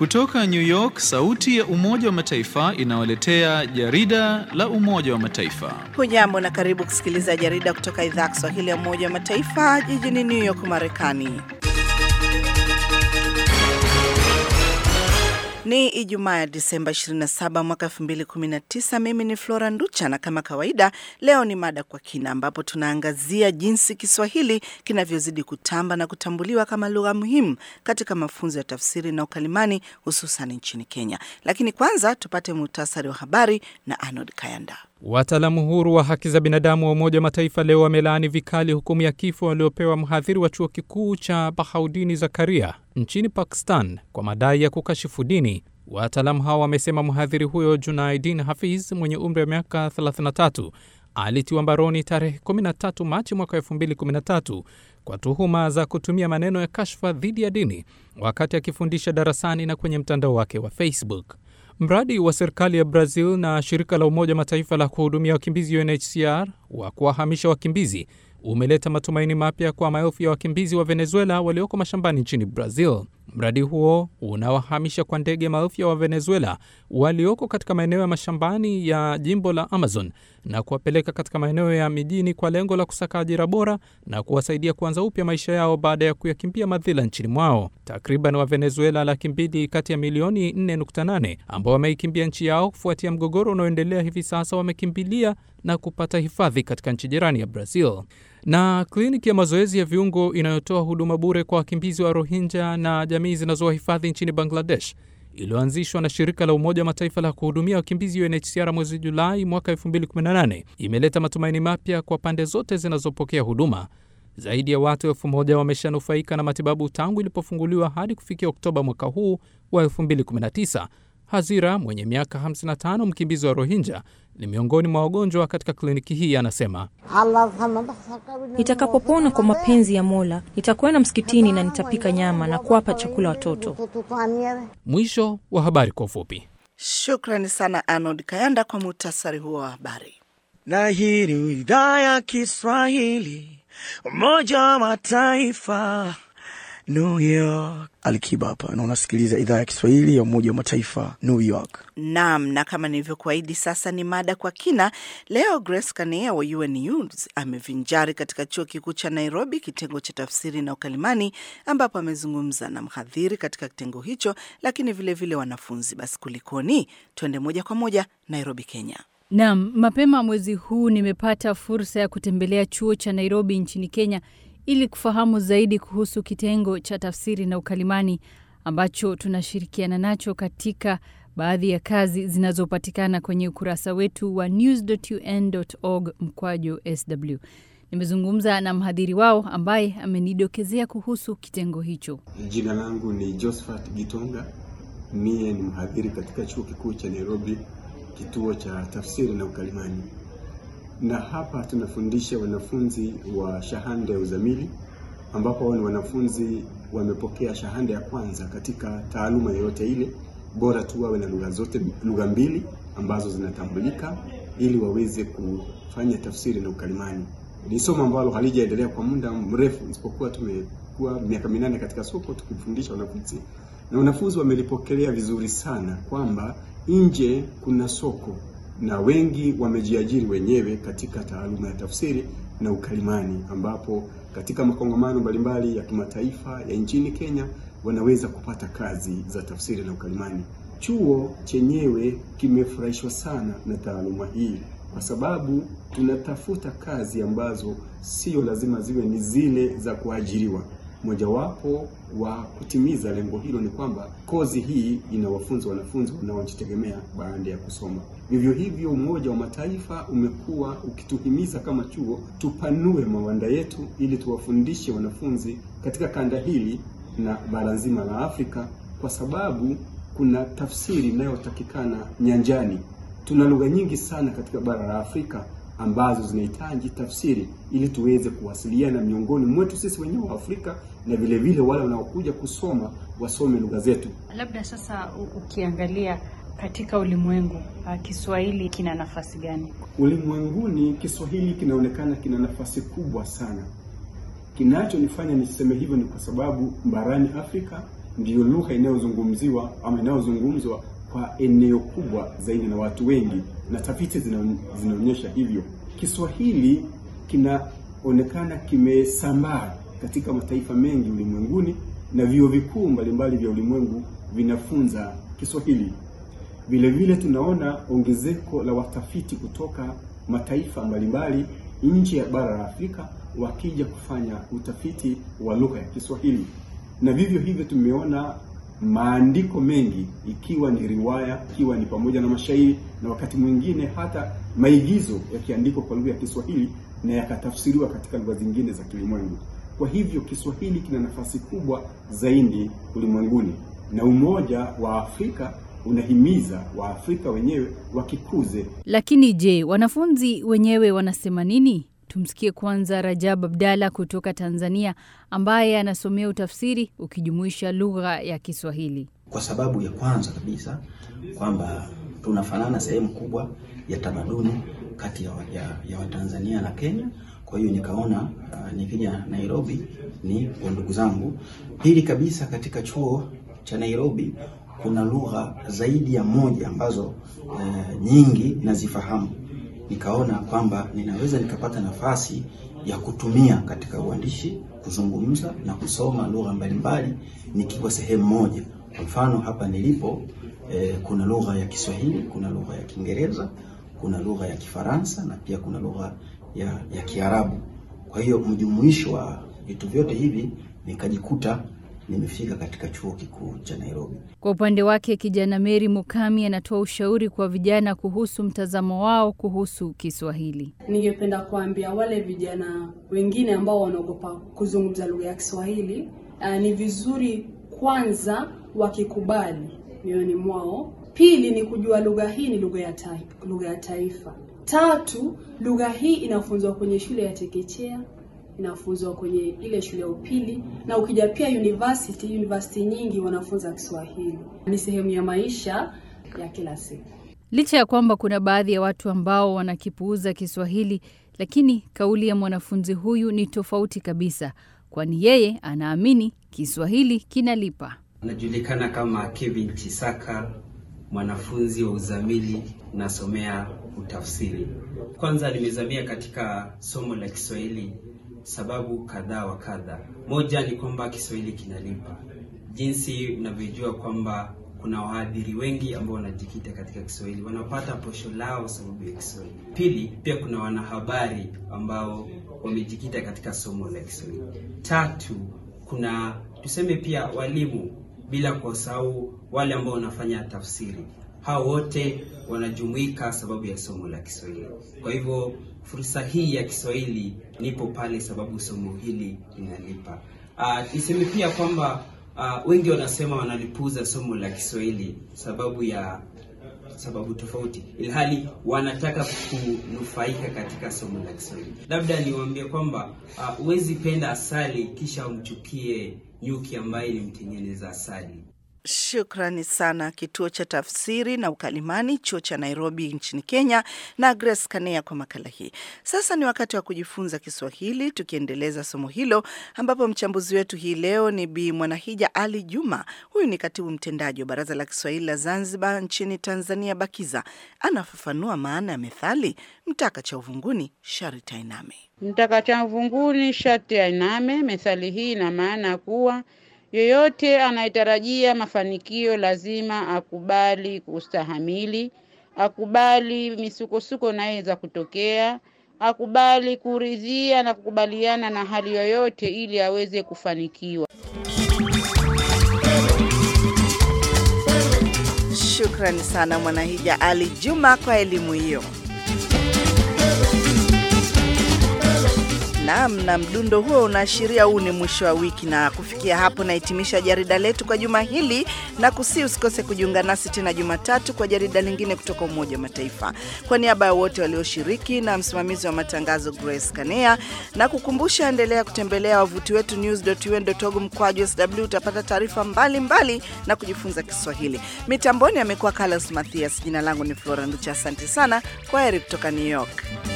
Kutoka New York, sauti ya Umoja wa Mataifa inawaletea jarida la Umoja wa Mataifa. Hujambo na karibu kusikiliza jarida kutoka idhaa ya Kiswahili ya Umoja wa Mataifa jijini New York, Marekani. Ni Ijumaa ya Disemba 27 mwaka 2019. Mimi ni Flora Nducha na kama kawaida leo ni mada kwa kina, ambapo tunaangazia jinsi Kiswahili kinavyozidi kutamba na kutambuliwa kama lugha muhimu katika mafunzo ya tafsiri na ukalimani hususan nchini Kenya. Lakini kwanza tupate muhtasari wa habari na Arnold Kayanda. Wataalamu huru wa haki za binadamu wa Umoja wa Mataifa leo wamelaani vikali hukumu ya kifo waliopewa mhadhiri wa chuo kikuu cha Bahauddin Zakaria nchini Pakistan kwa madai ya kukashifu dini. Wataalamu hao wamesema mhadhiri huyo Junaidin Hafiz mwenye umri wa miaka 33 alitiwa mbaroni tarehe 13 Machi mwaka 2013 kwa tuhuma za kutumia maneno ya kashfa dhidi ya dini wakati akifundisha darasani na kwenye mtandao wake wa Facebook. Mradi wa serikali ya Brazil na shirika la Umoja Mataifa la kuhudumia wakimbizi UNHCR wa kuwahamisha wakimbizi umeleta matumaini mapya kwa maelfu ya wakimbizi wa Venezuela walioko mashambani nchini Brazil. Mradi huo unawahamisha kwa ndege maelfu ya wa Venezuela walioko katika maeneo ya mashambani ya jimbo la Amazon na kuwapeleka katika maeneo ya mijini kwa lengo la kusaka ajira bora na kuwasaidia kuanza upya maisha yao baada ya kuyakimbia madhila nchini mwao. Takriban wa Venezuela 200,000 kati ya milioni 4.8 ambao wameikimbia nchi yao kufuatia mgogoro unaoendelea hivi sasa wamekimbilia na kupata hifadhi katika nchi jirani ya Brazil. Na kliniki ya mazoezi ya viungo inayotoa huduma bure kwa wakimbizi wa Rohingya na jamii zinazowahifadhi nchini Bangladesh, iliyoanzishwa na shirika la Umoja wa Mataifa la kuhudumia wakimbizi UNHCR mwezi Julai mwaka 2018, imeleta matumaini mapya kwa pande zote zinazopokea huduma. Zaidi ya watu 1,000 wameshanufaika na matibabu tangu ilipofunguliwa hadi kufikia Oktoba mwaka huu wa 2019. Hazira mwenye miaka 55, mkimbizi wa Rohingya, ni miongoni mwa wagonjwa katika kliniki hii. Anasema, nitakapopona kwa mapenzi ya Mola, nitakwenda msikitini na nitapika nyama na kuwapa chakula watoto. Mwisho wa habari kwa ufupi. Shukrani sana Arnold Kayanda kwa muhtasari huo wa habari. Na hii ni idhaa ya Kiswahili Umoja wa Mataifa, New York. Alikiba hapa na unasikiliza idhaa ya Kiswahili ya Umoja wa Mataifa, New York. Naam, na kama nilivyokuahidi, sasa ni mada kwa kina. Leo Grace Kanea wa UN News amevinjari katika chuo kikuu cha Nairobi, kitengo cha tafsiri na ukalimani, ambapo amezungumza na mhadhiri katika kitengo hicho, lakini vile wanafunzi. Basi kulikoni? Twende moja kwa moja Nairobi, Kenya. Naam, mapema mwezi huu nimepata fursa ya kutembelea chuo cha Nairobi nchini Kenya ili kufahamu zaidi kuhusu kitengo cha tafsiri na ukalimani ambacho tunashirikiana nacho katika baadhi ya kazi zinazopatikana kwenye ukurasa wetu wa news.un.org/SW. Nimezungumza na mhadhiri wao ambaye amenidokezea kuhusu kitengo hicho. Jina langu ni Josephat Gitonga. Mie ni mhadhiri katika chuo kikuu cha Nairobi, kituo cha tafsiri na ukalimani. Na hapa tunafundisha wanafunzi wa shahada ya uzamili, ambapo ni wanafunzi wamepokea shahada ya kwanza katika taaluma yoyote ile, bora tu wawe na lugha mbili ambazo zinatambulika ili waweze kufanya tafsiri na ukalimani. Ni somo ambalo halijaendelea kwa muda mrefu, isipokuwa tumekuwa miaka 8 katika soko tukifundisha wanafunzi, na wanafunzi wamelipokelea vizuri sana kwamba nje kuna soko na wengi wamejiajiri wenyewe katika taaluma ya tafsiri na ukalimani, ambapo katika makongamano mbalimbali ya kimataifa ya nchini Kenya wanaweza kupata kazi za tafsiri na ukalimani. Chuo chenyewe kimefurahishwa sana na taaluma hii kwa sababu tunatafuta kazi ambazo sio lazima ziwe ni zile za kuajiriwa. Mojawapo wa kutimiza lengo hilo ni kwamba kozi hii inawafunza wanafunzi wanaojitegemea baada ya kusoma. Vivyo hivyo Umoja wa Mataifa umekuwa ukituhimiza kama chuo tupanue mawanda yetu ili tuwafundishe wanafunzi katika kanda hili na bara nzima la Afrika, kwa sababu kuna tafsiri inayotakikana nyanjani. Tuna lugha nyingi sana katika bara la Afrika ambazo zinahitaji tafsiri ili tuweze kuwasiliana miongoni mwetu sisi wenyewe wa Afrika, na vile wale wanaokuja kusoma wasome lugha zetu. Labda sasa ukiangalia katika ulimwengu, Kiswahili kina nafasi gani? Ulimwenguni Kiswahili kinaonekana kina nafasi kubwa sana. Kinachonifanya niseme hivyo ni kwa sababu barani Afrika ndiyo lugha inayozungumziwa ama inayozungumzwa kwa eneo kubwa zaidi na watu wengi, na tafiti zinaonyesha hivyo. Kiswahili kinaonekana kimesambaa katika mataifa mengi ulimwenguni, na vyuo vikuu mbalimbali vya ulimwengu vinafunza Kiswahili. Vile vile tunaona ongezeko la watafiti kutoka mataifa mbalimbali nje ya bara la Afrika wakija kufanya utafiti wa lugha ya Kiswahili. Na vivyo hivyo tumeona maandiko mengi, ikiwa ni riwaya, ikiwa ni pamoja na mashairi, na wakati mwingine hata maigizo yakiandikwa kwa lugha ya Kiswahili na yakatafsiriwa katika lugha zingine za kilimwengu. Kwa hivyo Kiswahili kina nafasi kubwa zaidi ulimwenguni, na Umoja wa Afrika unahimiza Waafrika wenyewe wakikuze. Lakini je, wanafunzi wenyewe wanasema nini? Tumsikie kwanza Rajab Abdalla kutoka Tanzania, ambaye anasomea utafsiri ukijumuisha lugha ya Kiswahili. Kwa sababu ya kwanza kabisa kwamba tunafanana sehemu kubwa ya tamaduni kati ya Watanzania na Kenya. Kwa hiyo nikaona nikija Nairobi ni ndugu zangu. Pili kabisa, katika chuo cha Nairobi kuna lugha zaidi ya moja ambazo nyingi nazifahamu. Nikaona kwamba ninaweza nikapata nafasi ya kutumia katika uandishi, kuzungumza na kusoma lugha mbalimbali nikiwa sehemu moja. Kwa mfano hapa nilipo kuna lugha ya Kiswahili, kuna lugha ya Kiingereza, kuna lugha ya Kifaransa na pia kuna lugha ya Kiarabu. Kwa hiyo mjumuisho wa vitu vyote hivi nikajikuta nimefika katika chuo kikuu cha Nairobi. Kwa upande wake, kijana Mary Mukami anatoa ushauri kwa vijana kuhusu mtazamo wao kuhusu Kiswahili. Ningependa kuambia wale vijana wengine ambao wanaogopa kuzungumza lugha ya Kiswahili, ni vizuri kwanza wakikubali mioyoni mwao. Pili ni kujua lugha hii ni lugha ya taifa. Tatu, lugha hii inafunzwa kwenye shule ya chekechea, inafunzwa kwenye ile shule ya upili, na ukija pia university nyingi wanafunza Kiswahili. Ni sehemu ya maisha ya kila siku. Licha ya kwamba kuna baadhi ya watu ambao wanakipuuza Kiswahili, lakini kauli ya mwanafunzi huyu ni tofauti kabisa, kwani yeye anaamini Kiswahili kinalipa. Najulikana kama Kevin Chisaka, mwanafunzi wa uzamili, nasomea utafsiri. Kwanza nimezamia katika somo la Kiswahili sababu kadha wa kadha. Moja ni kwamba Kiswahili kinalipa. Jinsi unavyojua kwamba kuna wahadhiri wengi ambao wanajikita katika Kiswahili, wanapata posho lao sababu ya Kiswahili. Pili, pia kuna wanahabari ambao wamejikita katika somo la Kiswahili. Tatu, kuna tuseme pia walimu, bila kusahau wale ambao wanafanya tafsiri. Hao wote wanajumuika sababu ya somo la Kiswahili. Kwa hivyo fursa hii ya Kiswahili nipo pale sababu somo hili linalipa. Niseme pia kwamba wengi wanasema wanalipuuza somo la Kiswahili sababu tofauti, ilhali wanataka kunufaika katika somo la Kiswahili. Labda niwaambie kwamba huwezi penda asali kisha umchukie nyuki ambaye ni mtengeneza asali. Shukrani sana kituo cha tafsiri na ukalimani chuo cha Nairobi nchini Kenya na Grace Kanea kwa makala hii. Sasa ni wakati wa kujifunza Kiswahili, tukiendeleza somo hilo, ambapo mchambuzi wetu hii leo ni Bi Mwanahija Ali Juma. Huyu ni katibu mtendaji wa Baraza la Kiswahili la Zanzibar nchini Tanzania, BAKIZA. Anafafanua maana ya methali mtaka cha uvunguni sharti ainame. Mtaka cha uvunguni sharti ainame. Methali hii ina maana kuwa yoyote anayetarajia mafanikio lazima akubali kustahamili, akubali misukosuko inaweza kutokea, akubali kuridhia na kukubaliana na hali yoyote ili aweze kufanikiwa. Shukrani sana Mwanahija Ali Juma kwa elimu hiyo. Na mdundo huo unaashiria huu ni mwisho wa wiki, na kufikia hapo nahitimisha jarida letu kwa juma hili, na usikose kujiunga nasi tena Jumatatu kwa jarida lingine kutoka Umoja wa Mataifa. Kwa niaba ya wote walioshiriki na msimamizi wa matangazo Grace Kanea, na kukumbusha endelea kutembelea wavuti wetu news.un.org/sw, utapata taarifa mbalimbali na kujifunza Kiswahili. Mitamboni amekuwa Carlos Mathias, jina langu ni Flora Nducha. Asante sana, kwaheri kutoka New York.